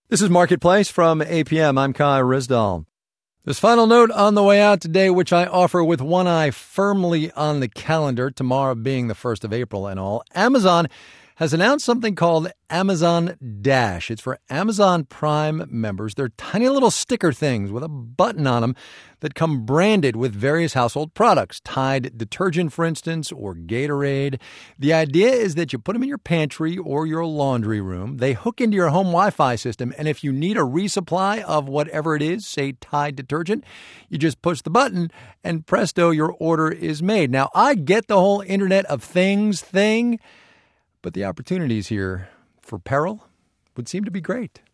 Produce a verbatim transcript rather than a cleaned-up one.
This is Marketplace from A P M. I'm Kai Risdall. This final note on the way out today, which I offer with one eye firmly on the calendar, tomorrow being the first of April and all. Amazon has announced something called Amazon Dash. It's for Amazon Prime members. They're tiny little sticker things with a button on them that come branded with various household products. Tide detergent, for instance, or Gatorade. The idea is that you put them in your pantry or your laundry room. They hook into your home Wi-Fi system, and if you need a resupply of whatever it is, say Tide detergent, you just push the button, and presto, your order is made. Now, I get the whole Internet of Things thing, but the opportunities here for peril would seem to be great.